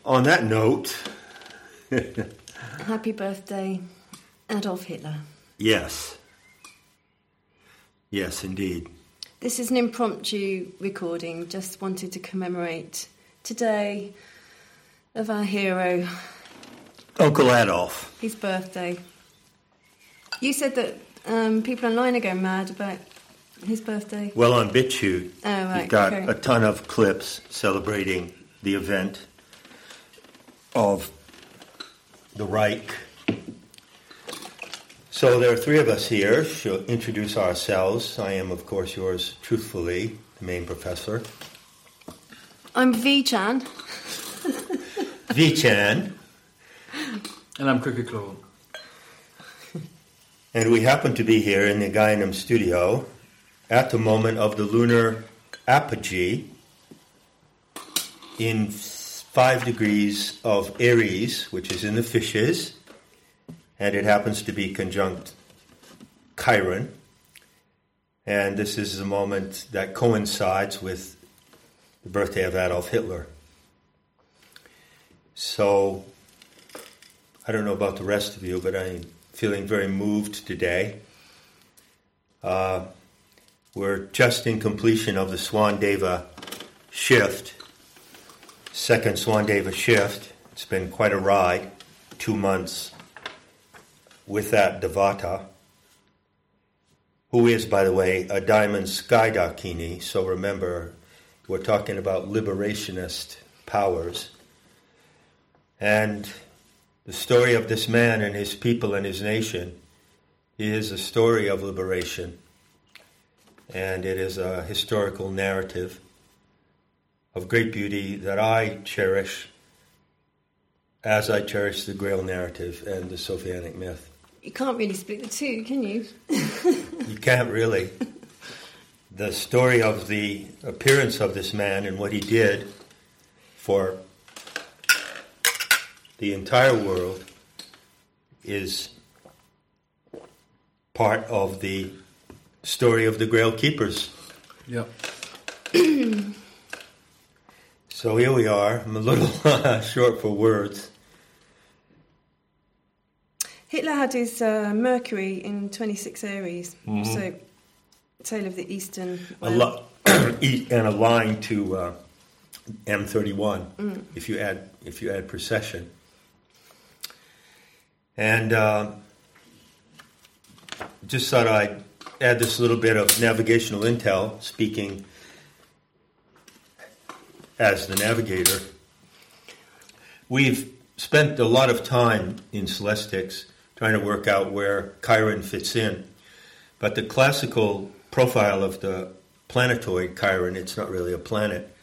on that note... Happy birthday, Adolf Hitler. Yes. Yes, indeed. This is an impromptu recording. Just wanted to commemorate today of our hero. Uncle Adolf. His birthday. You said that people online are going mad about his birthday. Well, on BitChute, you've got a ton of clips celebrating the event of the Reich. So there are three of us here. She'll introduce ourselves. I am, of course, yours truthfully, the main professor. I'm V-Chan. V-Chan. And I'm Cricket Claw. And we happen to be here in the Gaianum studio at the moment of the lunar apogee in 5 degrees of Aries, which is in the fishes, and it happens to be conjunct Chiron. And this is a moment that coincides with the birthday of Adolf Hitler. So, I don't know about the rest of you, but I'm feeling very moved today. We're just in completion of the Swandeva shift, second Swandeva shift. It's been quite a ride, 2 months, with that Devata, who is, by the way, a Diamond Sky Dakini. So remember, we're talking about liberationist powers. And the story of this man and his people and his nation is a story of liberation. And it is a historical narrative of great beauty that I cherish as I cherish the Grail narrative and the Sophianic myth. You can't really split the two, can you? You can't really. The story of the appearance of this man and what he did for the entire world is part of the story of the Grail Keepers. Yep. So here we are. I'm a little short for words. Hitler had his Mercury in 26 Aries, so tail of the Eastern. And a line to M31 if you add precession. And just thought I'd add this little bit of navigational intel, speaking as the navigator. We've spent a lot of time in Celestics trying to work out where Chiron fits in. But the classical profile of the planetoid Chiron, it's not really a planet,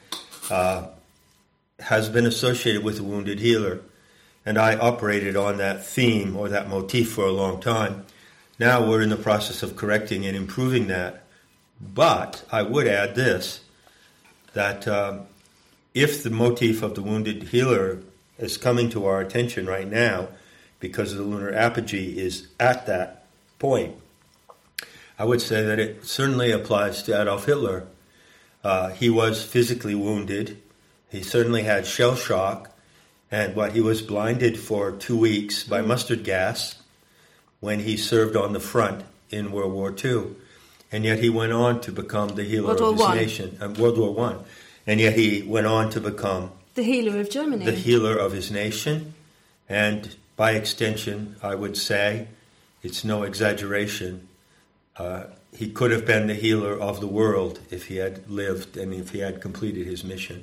has been associated with the wounded healer. And I operated on that theme or that motif for a long time. Now we're in the process of correcting and improving that. But I would add this, that if the motif of the wounded healer is coming to our attention right now because the lunar apogee is at that point, I would say that it certainly applies to Adolf Hitler. He was physically wounded. He certainly had shell shock. And he was blinded for 2 weeks by mustard gas when he served on the front in World War II. And yet he went on to become the healer of his nation. World War I. And yet he went on to become the healer of Germany. The healer of his nation. And by extension, I would say, it's no exaggeration, he could have been the healer of the world if he had lived and if he had completed his mission.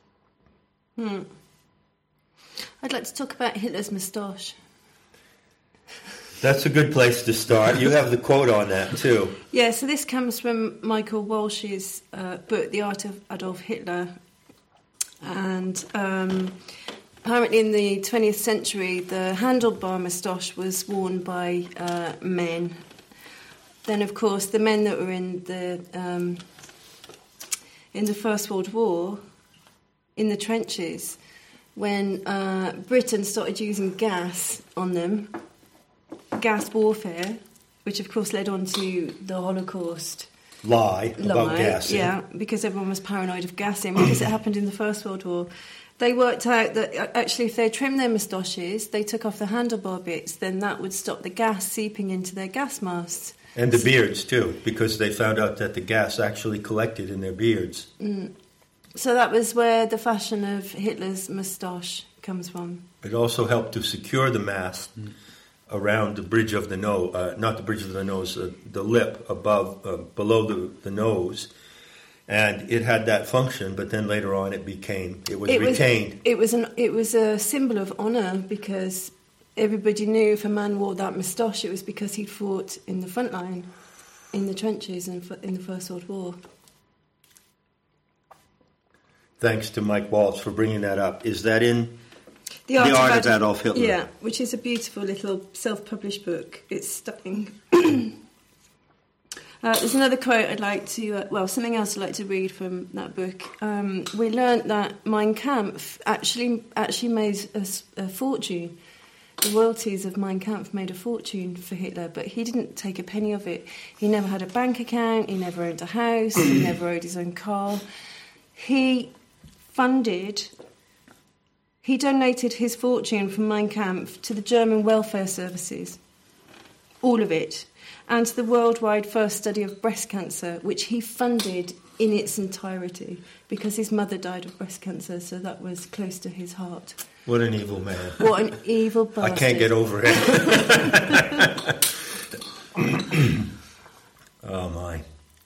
I'd like to talk about Hitler's moustache. That's a good place to start. You have the quote on that, too. Yeah, so this comes from Michael Walsh's book, The Art of Adolf Hitler. And apparently in the 20th century, the handlebar moustache was worn by men. Then, of course, the men that were in the First World War, in the trenches, when Britain started using gas on them, gas warfare, which of course led on to the Holocaust. Lie about gassing. Yeah, because everyone was paranoid of gassing, because it happened in the First World War. They worked out that actually if they trimmed their moustaches, they took off the handlebar bits, then that would stop the gas seeping into their gas masks. And the beards, too, because they found out that the gas actually collected in their beards. So that was where the fashion of Hitler's moustache comes from. It also helped to secure the mask around the bridge of the nose, not the bridge of the nose, the lip below the nose. And it had that function, but then later on it was retained. It was a symbol of honour because everybody knew if a man wore that moustache, it was because he'd fought in the front line, in the trenches in the First World War. Thanks to Mike Walsh for bringing that up. Is that in The Art of Adolf Hitler? Yeah, which is a beautiful little self-published book. It's stunning. There's another quote I'd like to, something else I'd like to read from that book. We learnt that Mein Kampf actually made a fortune. The royalties of Mein Kampf made a fortune for Hitler, but he didn't take a penny of it. He never had a bank account, he never owned a house, he never owned his own car. He donated his fortune from Mein Kampf to the German welfare services, all of it, and to the worldwide first study of breast cancer, which he funded in its entirety because his mother died of breast cancer, so that was close to his heart. What an evil man. What an evil bastard. I can't get over it. Oh, my.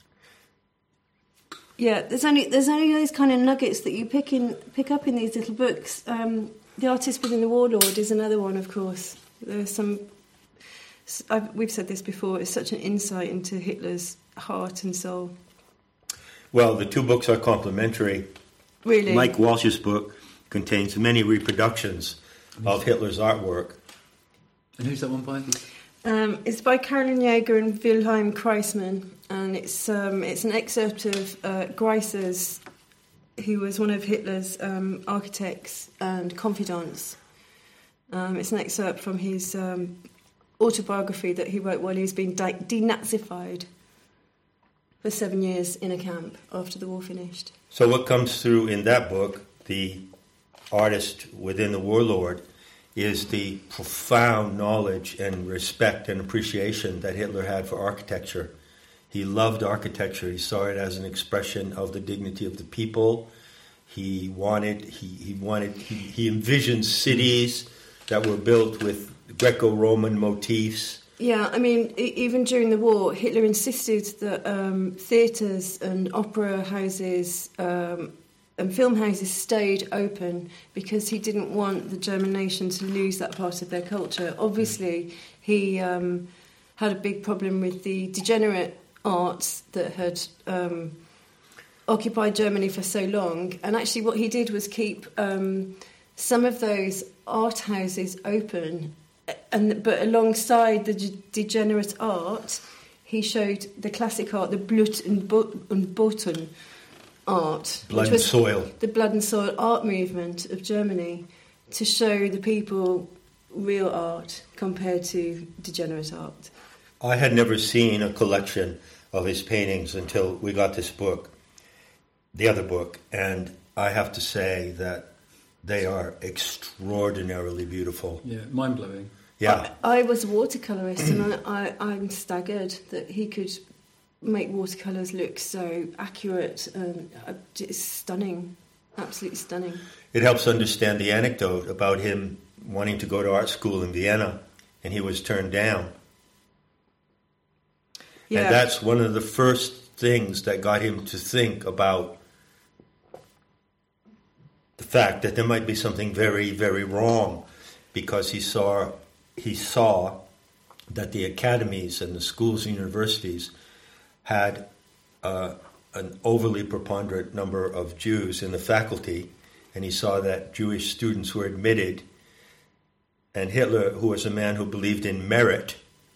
Yeah, there's only those kind of nuggets that you pick up in these little books. The Artist Within the Warlord is another one, of course. There's some. We've said this before. It's such an insight into Hitler's heart and soul. Well, the two books are complementary. Really, Mike Walsh's book contains many reproductions of Hitler's artwork. And who's that one by? It's by Carolyn Jaeger and Wilhelm Kreisman, and it's an excerpt of Greiser's, who was one of Hitler's architects and confidants. It's an excerpt from his autobiography that he wrote while he was being denazified for 7 years in a camp after the war finished. So what comes through in that book, The Artist Within the Warlord, is the profound knowledge and respect and appreciation that Hitler had for architecture. He loved architecture. He saw it as an expression of the dignity of the people. He envisioned cities that were built with Greco-Roman motifs. Yeah, I mean, even during the war, Hitler insisted that theatres and opera houses and film houses stayed open because he didn't want the German nation to lose that part of their culture. Obviously, he had a big problem with the degenerate arts that had occupied Germany for so long. And actually what he did was keep some of those art houses open, but alongside the degenerate art, he showed the classic art, the Blut und Boden art, Blood which and was Soil. the Blood and Soil art movement of Germany, to show the people real art compared to degenerate art. I had never seen a collection of his paintings until we got this book, the other book, and I have to say that they are extraordinarily beautiful. Yeah, mind-blowing. Yeah. I was a watercolourist, and I'm staggered that he could make watercolours look so accurate, and it's stunning, absolutely stunning. It helps understand the anecdote about him wanting to go to art school in Vienna, and he was turned down. Yeah. And that's one of the first things that got him to think about the fact that there might be something very, very wrong, because he saw that the academies and the schools and universities had an overly preponderant number of Jews in the faculty, and he saw that Jewish students were admitted, and Hitler, who was a man who believed in merit,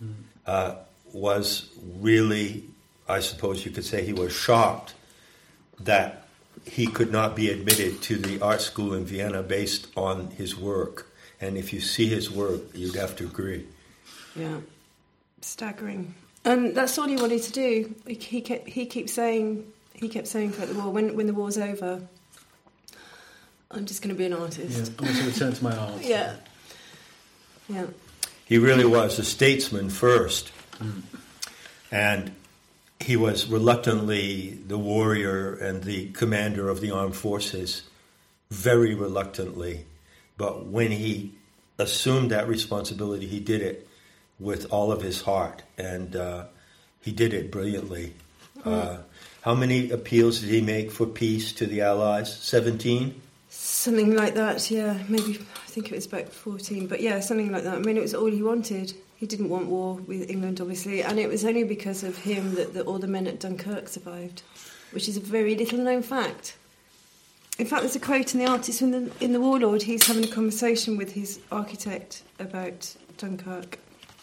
was really, I suppose you could say, he was shocked that he could not be admitted to the art school in Vienna based on his work. And if you see his work, you'd have to agree. Yeah, staggering. And that's all he wanted to do. He kept saying throughout the war, when the war's over, I'm just going to be an artist. Yeah, I'm going to return to my art. Yeah. Yeah. He really was a statesman first. And he was reluctantly the warrior and the commander of the armed forces, very reluctantly. But when he assumed that responsibility, he did it with all of his heart, and he did it brilliantly. How many appeals did he make for peace to the Allies? 17? Something like that, yeah. Maybe, I think it was about 14, but yeah, something like that. I mean, it was all he wanted. He didn't want war with England, obviously, and it was only because of him that all the men at Dunkirk survived, which is a very little-known fact. In fact, there's a quote in The Artist in the Warlord. He's having a conversation with his architect about Dunkirk.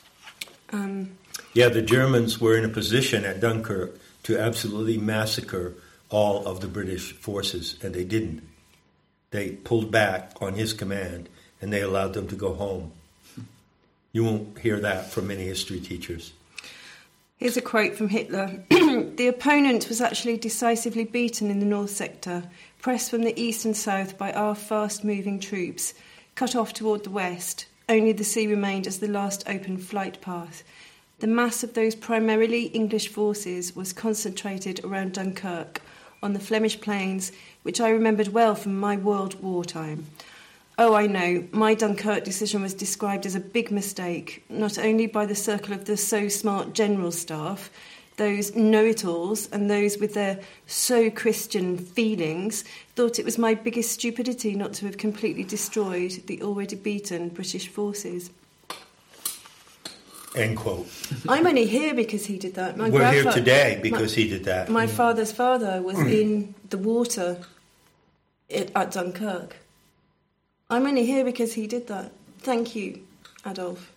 Yeah, the Germans were in a position at Dunkirk to absolutely massacre all of the British forces, and they didn't. They pulled back on his command, and they allowed them to go home. You won't hear that from many history teachers. Here's a quote from Hitler. The opponent was actually decisively beaten in the north sector, pressed from the east and south by our fast-moving troops, cut off toward the west. Only the sea remained as the last open flight path. The mass of those primarily English forces was concentrated around Dunkirk, on the Flemish plains, which I remembered well from my World War time. Oh, I know, my Dunkirk decision was described as a big mistake, not only by the circle of the so-smart general staff, those know-it-alls and those with their so-Christian feelings, thought it was my biggest stupidity not to have completely destroyed the already beaten British forces. End quote. I'm only here because he did that. We're here today because he did that. My father's father was in the water at Dunkirk. I'm only here because he did that. Thank you, Adolf.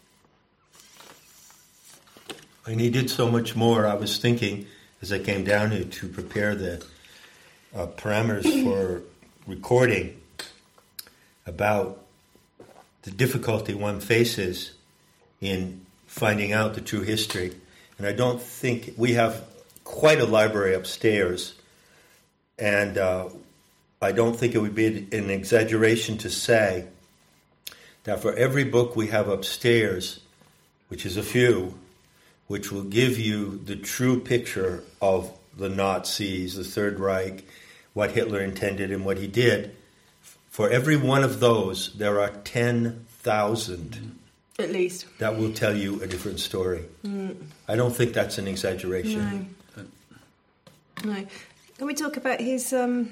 And he did so much more. I was thinking, as I came down here to prepare the parameters for recording, about the difficulty one faces in finding out the true history. And I don't think we have quite a library upstairs, and I don't think it would be an exaggeration to say that for every book we have upstairs, which is a few, which will give you the true picture of the Nazis, the Third Reich, what Hitler intended and what he did, for every one of those, there are 10,000 at least that will tell you a different story. I don't think that's an exaggeration. No. Can we talk about his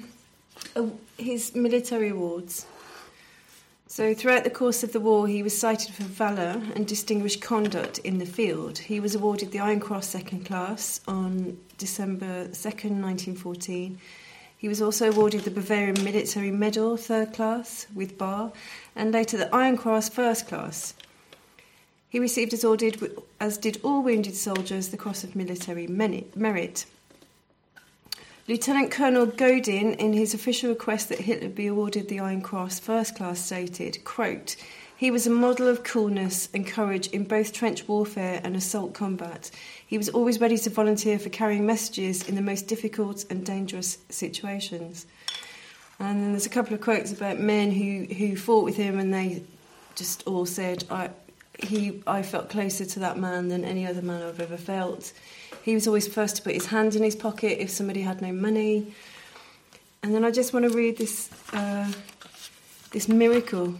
military awards? So throughout the course of the war, he was cited for valour and distinguished conduct in the field. He was awarded the Iron Cross Second Class on December 2nd, 1914. He was also awarded the Bavarian Military Medal Third Class with bar, and later the Iron Cross First Class. He received, as did all wounded soldiers, the Cross of Military Merit. Lieutenant Colonel Godin, in his official request that Hitler be awarded the Iron Cross First Class, stated, quote, "He was a model of coolness and courage in both trench warfare and assault combat. He was always ready to volunteer for carrying messages in the most difficult and dangerous situations." And then there's a couple of quotes about men who fought with him, and they just all said, I felt closer to that man than any other man I've ever felt. He was always first to put his hand in his pocket if somebody had no money. And then I just want to read this miracle.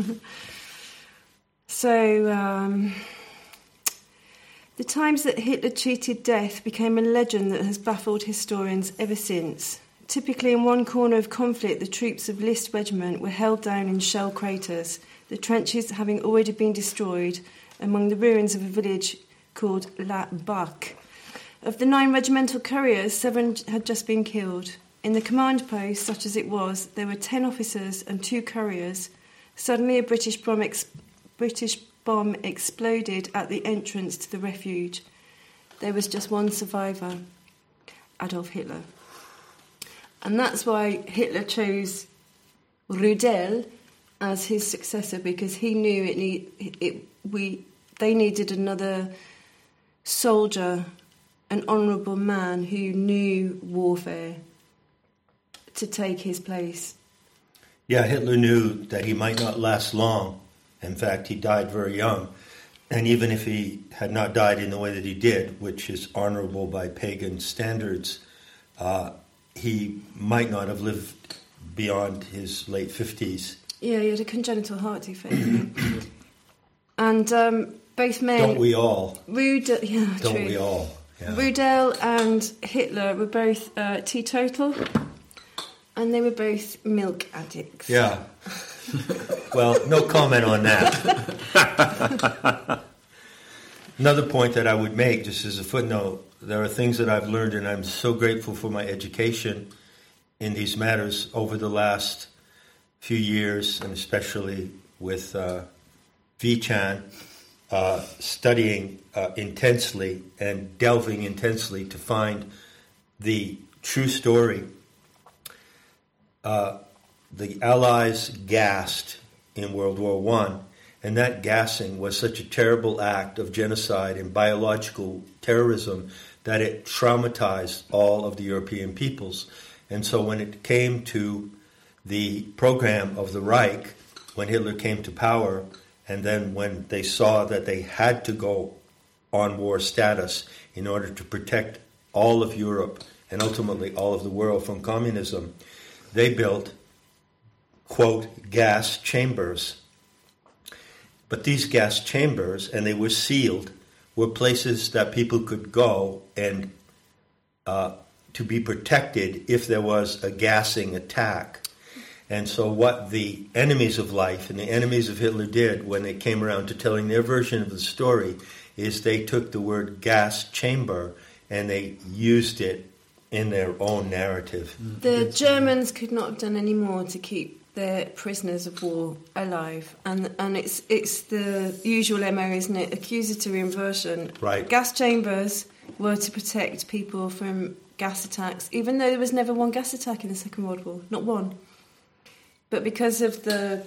So, the times that Hitler cheated death became a legend that has baffled historians ever since. Typically in one corner of conflict, the troops of List Regiment were held down in shell craters, the trenches having already been destroyed, among the ruins of a village called La Bac. Of the 9 regimental couriers, 7 had just been killed. In the command post, such as it was, there were 10 officers and 2 couriers. Suddenly a British bomb exploded at the entrance to the refuge. There was just one survivor, Adolf Hitler. And that's why Hitler chose Rudel as his successor, because he knew they needed another soldier, an honourable man who knew warfare, to take his place. Yeah, Hitler knew that he might not last long. In fact, he died very young. And even if he had not died in the way that he did, which is honorable by pagan standards, he might not have lived beyond his late 50s. Yeah, he had a congenital heart defect. And both men... Don't we all? Rudel, yeah, Don't true. we all? Yeah. Rudel and Hitler were both teetotal, and they were both milk addicts. Yeah. Well, no comment on that. Another point that I would make, just as a footnote, there are things that I've learned, and I'm so grateful for my education in these matters over the last few years, and especially with V-Chan, studying intensely and delving intensely to find the true story. The Allies gassed in World War I, and that gassing was such a terrible act of genocide and biological terrorism that it traumatized all of the European peoples. And so when it came to the program of the Reich, when Hitler came to power, and then when they saw that they had to go on war status in order to protect all of Europe and ultimately all of the world from communism, they built, quote, gas chambers. But these gas chambers, and they were sealed, were places that people could go and to be protected if there was a gassing attack. And so what the enemies of life and the enemies of Hitler did when they came around to telling their version of the story is they took the word gas chamber and they used it in their own narrative. The Germans could not have done any more to keep their prisoners of war alive, and it's the usual MO, isn't it? Accusatory inversion. Right. Gas chambers were to protect people from gas attacks, even though there was never one gas attack in the Second World War, not one. But because of the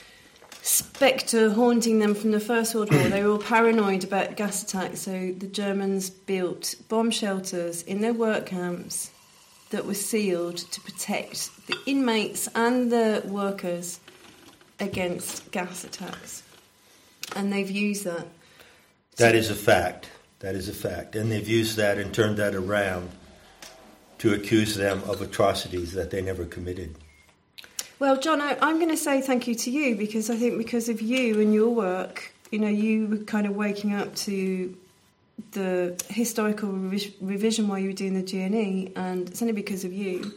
spectre haunting them from the First World War, they were all paranoid about gas attacks, so the Germans built bomb shelters in their work camps that were sealed to protect the inmates and the workers against gas attacks. And they've used that. That is a fact. That is a fact. And they've used that and turned that around to accuse them of atrocities that they never committed. Well, John, I'm going to say thank you to you, because I think because of you and your work, you know, you were kind of waking up to the historical revision while you were doing the GNE, and it's only because of you.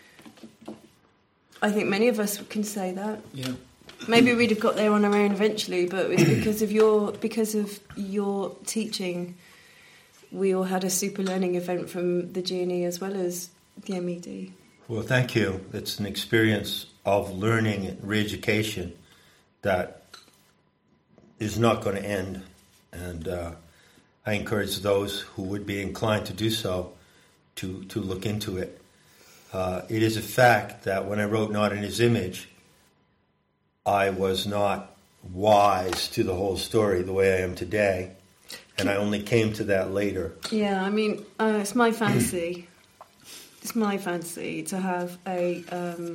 I think many of us can say that. Yeah. Maybe we'd have got there on our own eventually, but it's because of your teaching. We all had a super learning event from the GNE as well as the MED. Well, thank you. It's an experience of learning and re-education that is not going to end, and I encourage those who would be inclined to do so to look into it. It is a fact that when I wrote Not in His Image, I was not wise to the whole story the way I am today, and I only came to that later. Yeah, I mean, it's my fancy. It's my fancy to have a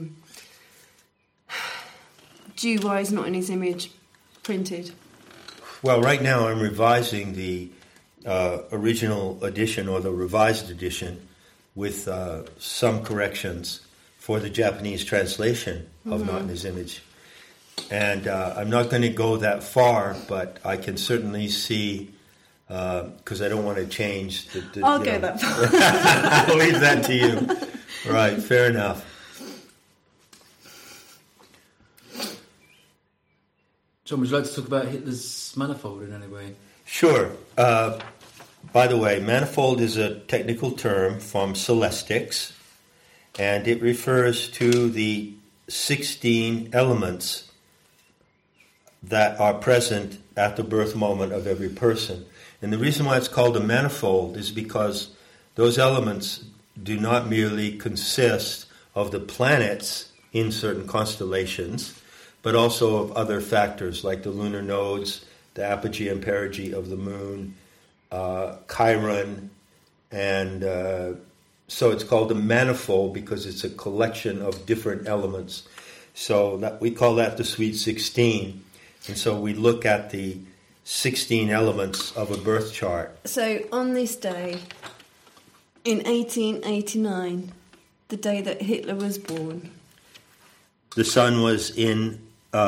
Jew Wise Not in His Image printed. Well, right now I'm revising the original edition or the revised edition with some corrections for the Japanese translation of Not in His Image. And I'm not going to go that far, but I can certainly see, because I don't want to change the I'll go that far. I'll leave that to you. Right, fair enough. John, would you like to talk about Hitler's manifold in any way? Sure. By the way, manifold is a technical term from celestics, and it refers to the 16 elements that are present at the birth moment of every person. And the reason why it's called a manifold is because those elements do not merely consist of the planets in certain constellations, but also of other factors like the lunar nodes, the apogee and perigee of the moon, Chiron, and so it's called a manifold because it's a collection of different elements. So that we call that the Sweet 16. And so we look at the 16 elements of a birth chart. So on this day, in 1889, the day that Hitler was born, the sun was in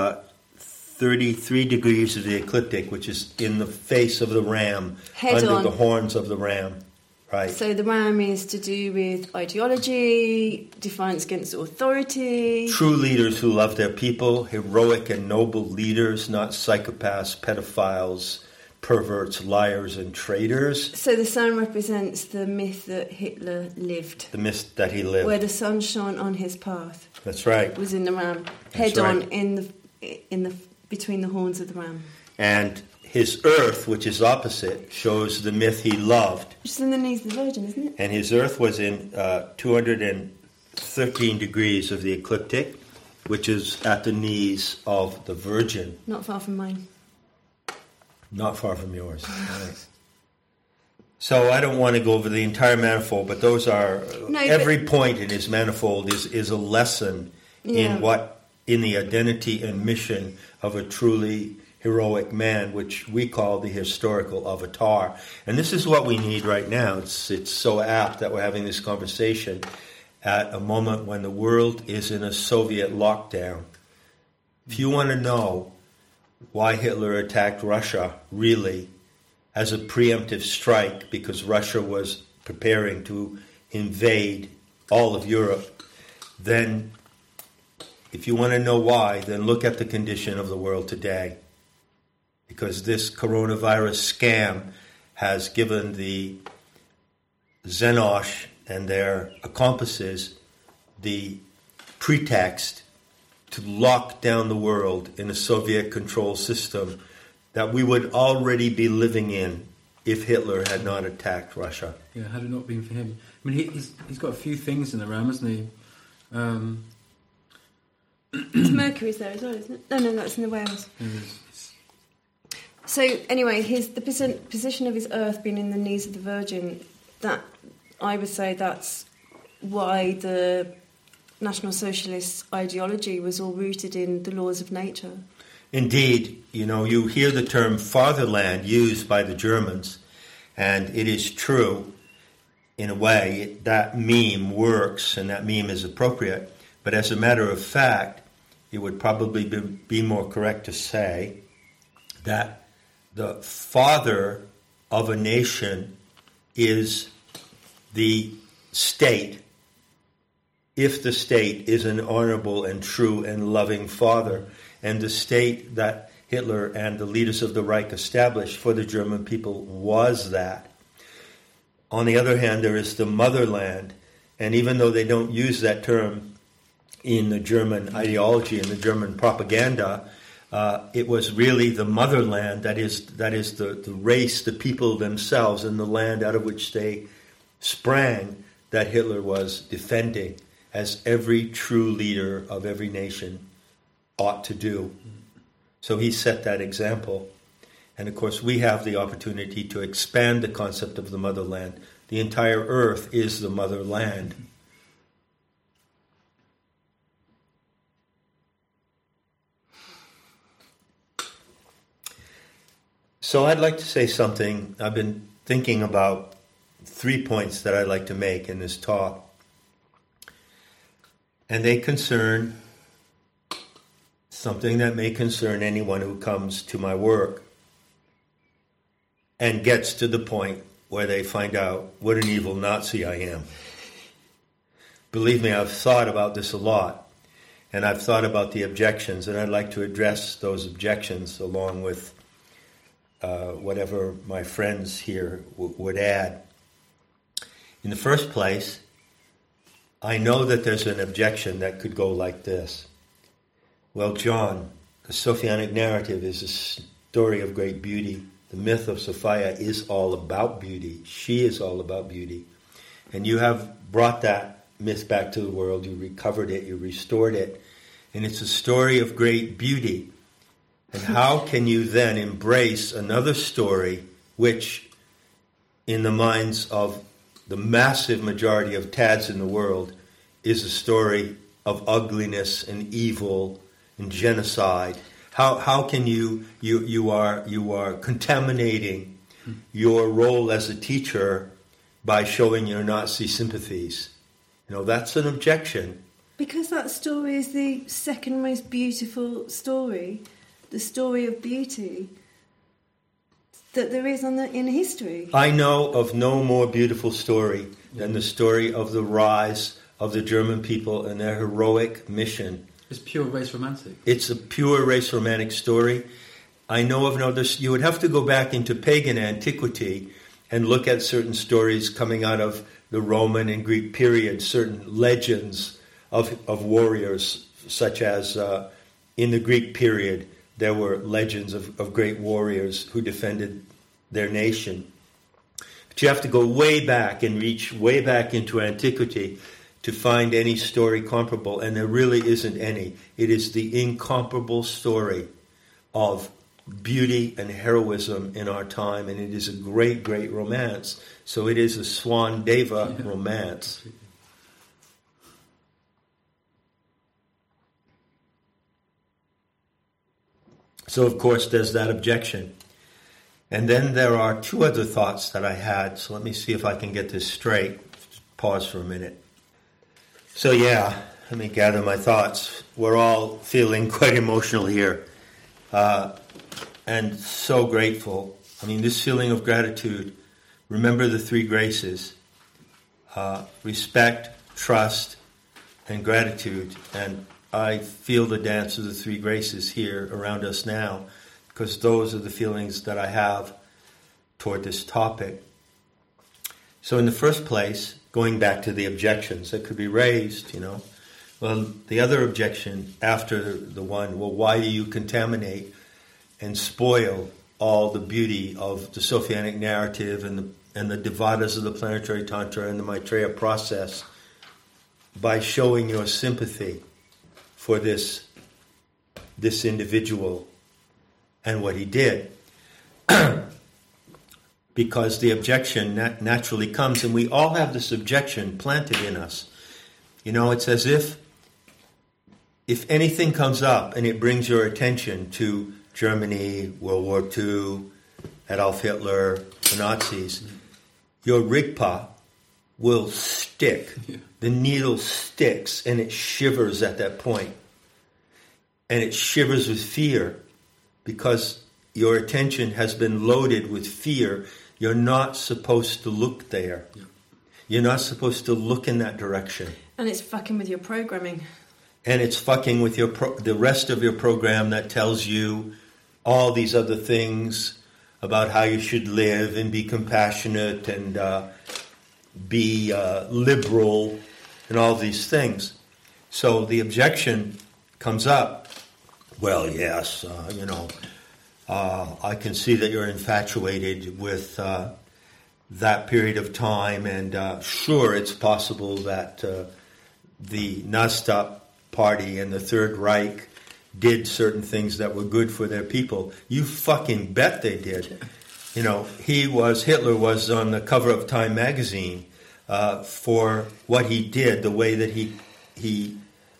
33 degrees of the ecliptic, which is in the face of the ram, Head under on. the horns of the ram. Right. So the ram is to do with ideology, defiance against authority. True leaders who love their people, heroic and noble leaders, not psychopaths, pedophiles, perverts, liars, and traitors. So the sun represents the myth that Hitler lived, The myth that he lived. where the sun shone on his path. That's right. Was in the ram, That's head on right. in the between the horns of the ram. And his earth, which is opposite, shows the myth he loved. Which is in the knees of the Virgin, isn't it? And his earth was in 213 degrees of the ecliptic, which is at the knees of the Virgin. Not far from mine. Not far from yours. Right. So I don't want to go over the entire manifold, but those are every point in his manifold is a lesson in the identity and mission of a truly heroic man, which we call the historical avatar. And this is what we need right now. It's so apt that we're having this conversation at a moment when the world is in a Soviet lockdown. If you want to know why Hitler attacked Russia, really, as a preemptive strike, because Russia was preparing to invade all of Europe, then if you want to know why, then look at the condition of the world today. Because this coronavirus scam has given the Xenosh and their accomplices the pretext to lock down the world in a Soviet-controlled system that we would already be living in if Hitler had not attacked Russia. Yeah, had it not been for him. I mean, he's got a few things in the ram, hasn't he? Mercury's there as well, isn't it? No, that's in the whales. So anyway, the position of his earth being in the knees of the Virgin, that I would say that's why the National Socialist ideology was all rooted in the laws of nature. Indeed, you hear the term fatherland used by the Germans, and it is true in a way. That meme works, and that meme is appropriate. But as a matter of fact, it would probably be more correct to say that the father of a nation is the state, if the state is an honorable and true and loving father. And the state that Hitler and the leaders of the Reich established for the German people was that. On the other hand, there is the motherland. And even though they don't use that term in the German ideology and the German propaganda, it was really the motherland, that is the race, the people themselves, and the land out of which they sprang, that Hitler was defending, as every true leader of every nation ought to do. So he set that example. And of course, we have the opportunity to expand the concept of the motherland. The entire earth is the motherland. So I'd like to say something. I've been thinking about 3 points that I'd like to make in this talk. And they concern something that may concern anyone who comes to my work and gets to the point where they find out what an evil Nazi I am. Believe me, I've thought about this a lot, and I've thought about the objections, and I'd like to address those objections along with whatever my friends here would add. In the first place, I know that there's an objection that could go like this. Well, John, the Sophianic narrative is a story of great beauty. The myth of Sophia is all about beauty. She is all about beauty. And you have brought that myth back to the world. You recovered it. You restored it. And it's a story of great beauty. And how can you then embrace another story which, in the minds of the massive majority of Tads in the world, is a story of ugliness and evil and genocide. How can you are contaminating your role as a teacher by showing your Nazi sympathies? That's an objection. Because that story is the second most beautiful story, the story of beauty that there is in history. I know of no more beautiful story than the story of the rise of the German people and their heroic mission. It's pure race romantic. It's a pure race romantic story. I know of no other. You would have to go back into pagan antiquity and look at certain stories coming out of the Roman and Greek period, certain legends of warriors, such as in the Greek period, there were legends of great warriors who defended their nation. But you have to go way back and reach way back into antiquity to find any story comparable, and there really isn't any. It is the incomparable story of beauty and heroism in our time, and it is a great, great romance. So it is a Swan Deva romance. So, of course, there's that objection. And then there are two other thoughts that I had. So let me see if I can get this straight. Just pause for a minute. So, let me gather my thoughts. We're all feeling quite emotional here. And so grateful. I mean, this feeling of gratitude. Remember the three graces. Respect, trust, and gratitude. And I feel the dance of the three graces here around us now, because those are the feelings that I have toward this topic. So in the first place, going back to the objections that could be raised, well, the other objection after the one, well, why do you contaminate and spoil all the beauty of the Sophianic narrative and the Devadas of the planetary tantra and the Maitreya process by showing your sympathy for this individual and what he did? Because the objection naturally comes, and we all have this objection planted in us. It's as if anything comes up and it brings your attention to Germany, World War II, Adolf Hitler, the Nazis, your rigpa will stick. Yeah. The needle sticks and it shivers at that point. And it shivers with fear because your attention has been loaded with fear. You're not supposed to look there. Yeah. You're not supposed to look in that direction. And it's fucking with your programming. And it's fucking with the rest of your program that tells you all these other things about how you should live and be compassionate and be liberal and all these things. So the objection comes up. Well, yes, I can see that you're infatuated with that period of time, and sure, it's possible that the Nazi Party and the Third Reich did certain things that were good for their people. You fucking bet they did. Hitler was on the cover of Time magazine for what he did, the way that he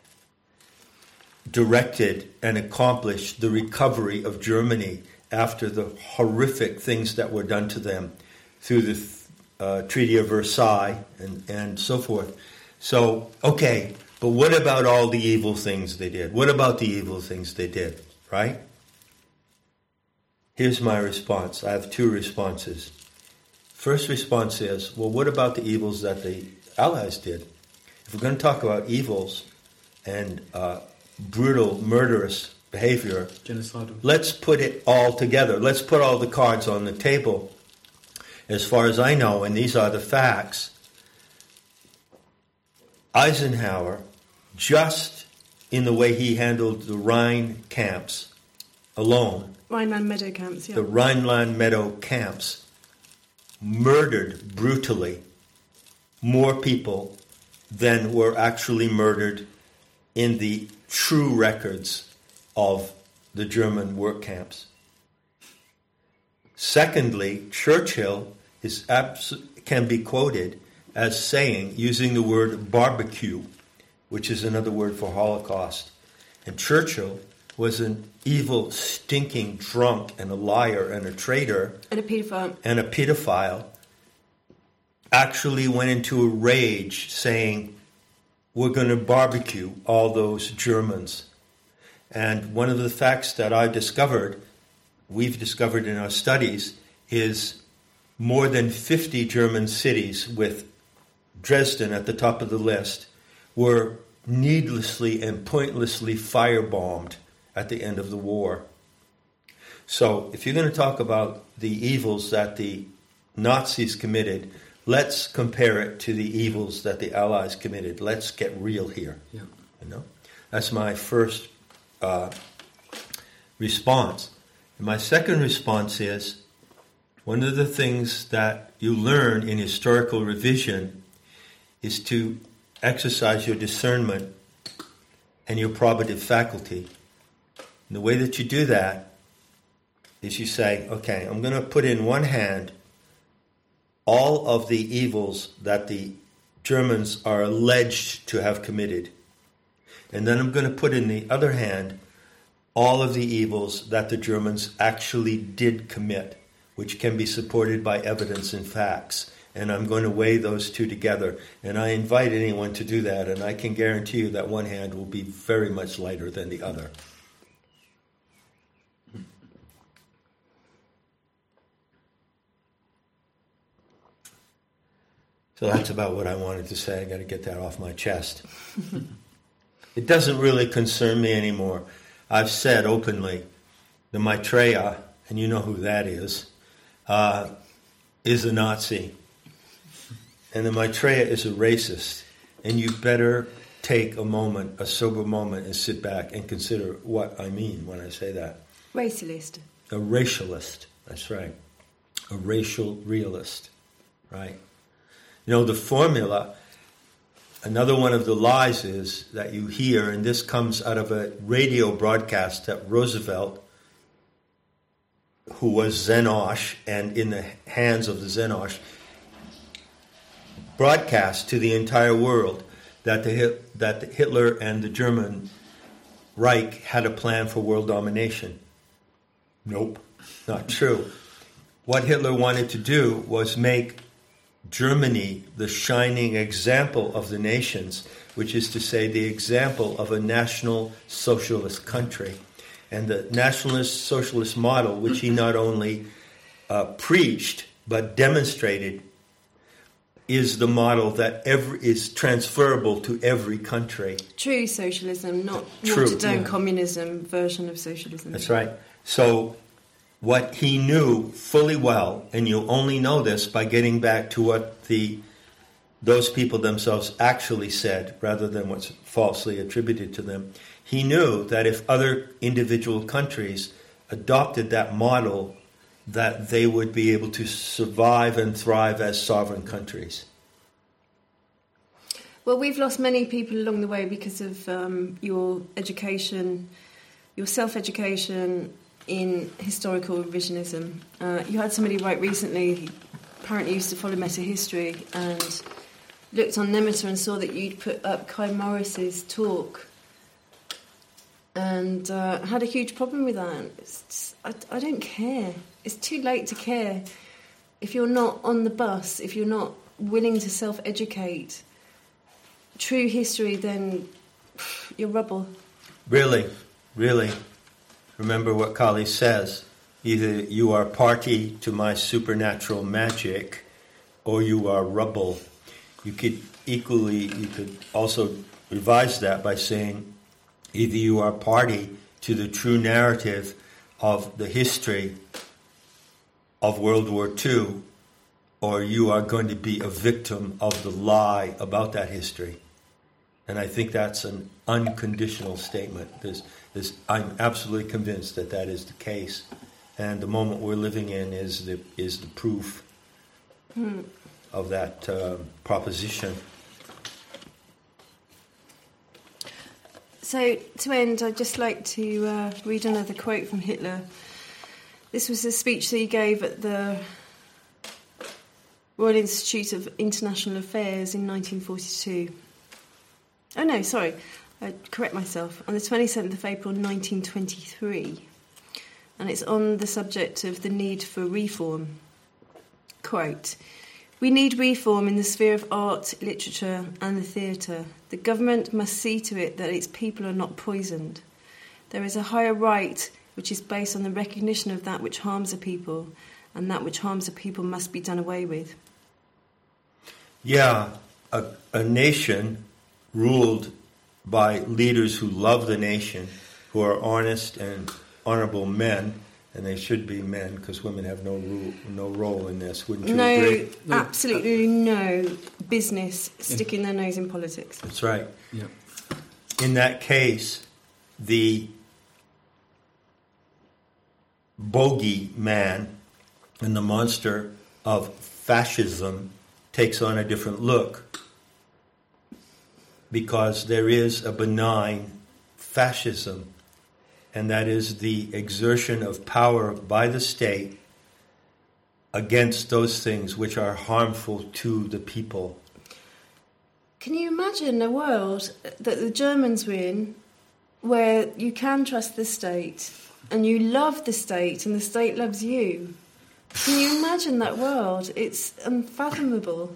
directed and accomplished the recovery of Germany after the horrific things that were done to them through the Treaty of Versailles and so forth. So, okay, but what about all the evil things they did? What about the evil things they did, right? Here's my response. I have two responses. First response is, well, what about the evils that the Allies did? If we're going to talk about evils and brutal, murderous behavior, genocidal, let's put it all together. Let's put all the cards on the table. As far as I know, and these are the facts, Eisenhower, just in the way he handled the Rhine camps alone, Rhineland Meadow camps, yeah. The Rhineland Meadow camps murdered brutally more people than were actually murdered in the true records of the German work camps. Secondly, Churchill can be quoted as saying, using the word barbecue which is another word for Holocaust. And Churchill was an evil, stinking drunk and a liar and a traitor. And a paedophile. And a pedophile. Actually went into a rage saying, we're going to barbecue all those Germans. And one of the facts that we've discovered in our studies, is more than 50 German cities, with Dresden at the top of the list, were needlessly and pointlessly firebombed at the end of the war. So if you're going to talk about the evils that the Nazis committed, let's compare it to the evils that the Allies committed. Let's get real here. Yeah. That's my first response. And my second response is, one of the things that you learn in historical revision is to exercise your discernment and your probative faculty. And the way that you do that is you say, okay, I'm going to put in one hand all of the evils that the Germans are alleged to have committed. And then I'm going to put in the other hand all of the evils that the Germans actually did commit, which can be supported by evidence and facts. And I'm going to weigh those two together. And I invite anyone to do that, and I can guarantee you that one hand will be very much lighter than the other. So that's about what I wanted to say. I got to get that off my chest. It doesn't really concern me anymore. I've said openly, the Maitreya, and you know who that is a Nazi. And the Maitreya is a racist. And you better take a moment, a sober moment, and sit back and consider what I mean when I say that. Racialist. A racialist, that's right. A racial realist, right? The formula, another one of the lies is that you hear, and this comes out of a radio broadcast that Roosevelt, who was Zenosh and in the hands of the Zenosh, broadcast to the entire world that Hitler and the German Reich had a plan for world domination. Nope, not true. What Hitler wanted to do was make Germany the shining example of the nations, which is to say the example of a national socialist country. And the nationalist socialist model, which he not only preached but demonstrated, is the model that is transferable to every country. True socialism, not True, watered down yeah. communism version of socialism. That's right. So what he knew fully well, and you'll only know this by getting back to what those people themselves actually said, rather than what's falsely attributed to them. He knew that if other individual countries adopted that model, that they would be able to survive and thrive as sovereign countries. Well, we've lost many people along the way because of your education, your self-education in historical revisionism. You had somebody write recently, he apparently used to follow meta history, and looked on Nemeter and saw that you'd put up Kai Morris's talk, and had a huge problem with that. I don't care. It's too late to care. If you're not on the bus, if you're not willing to self-educate true history, then you're rubble. Really. Remember what Kali says. Either you are party to my supernatural magic, or you are rubble. You could also revise that by saying, either you are party to the true narrative of the history of World War II, or you are going to be a victim of the lie about that history. And I think that's an unconditional statement. I'm absolutely convinced that is the case. And the moment we're living in is the proof of that proposition. So, to end, I'd just like to read another quote from Hitler. This was a speech that he gave at the Royal Institute of International Affairs in 1942. Oh no, sorry, I correct myself. On the 27th of April 1923, and it's on the subject of the need for reform. Quote, "We need reform in the sphere of art, literature and the theatre. The government must see to it that its people are not poisoned. There is a higher right which is based on the recognition of that which harms a people, and that which harms a people must be done away with." Yeah, a nation ruled by leaders who love the nation, who are honest and honorable men, and they should be men because women have no role in this. Wouldn't you agree? No, absolutely no business sticking their nose in politics. That's right. Yeah. In that case, the bogey man and the monster of fascism takes on a different look, because there is a benign fascism, and that is the exertion of power by the state against those things which are harmful to the people. Can you imagine a world that the Germans were in, where you can trust the state and you love the state and the state loves you? Can you imagine that world? It's unfathomable.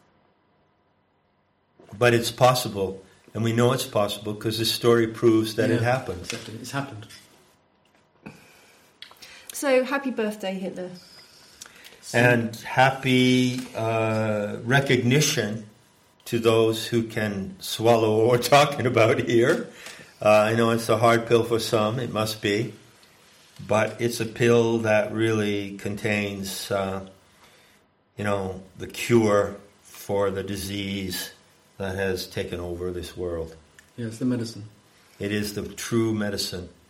But it's possible, and we know it's possible because the story proves that it happened. Exactly. It's happened. So, happy birthday, Hitler. And happy recognition to those who can swallow what we're talking about here. I know it's a hard pill for some, it must be, but it's a pill that really contains, the cure for the disease that has taken over this world. Yeah, it's the medicine. It is the true medicine.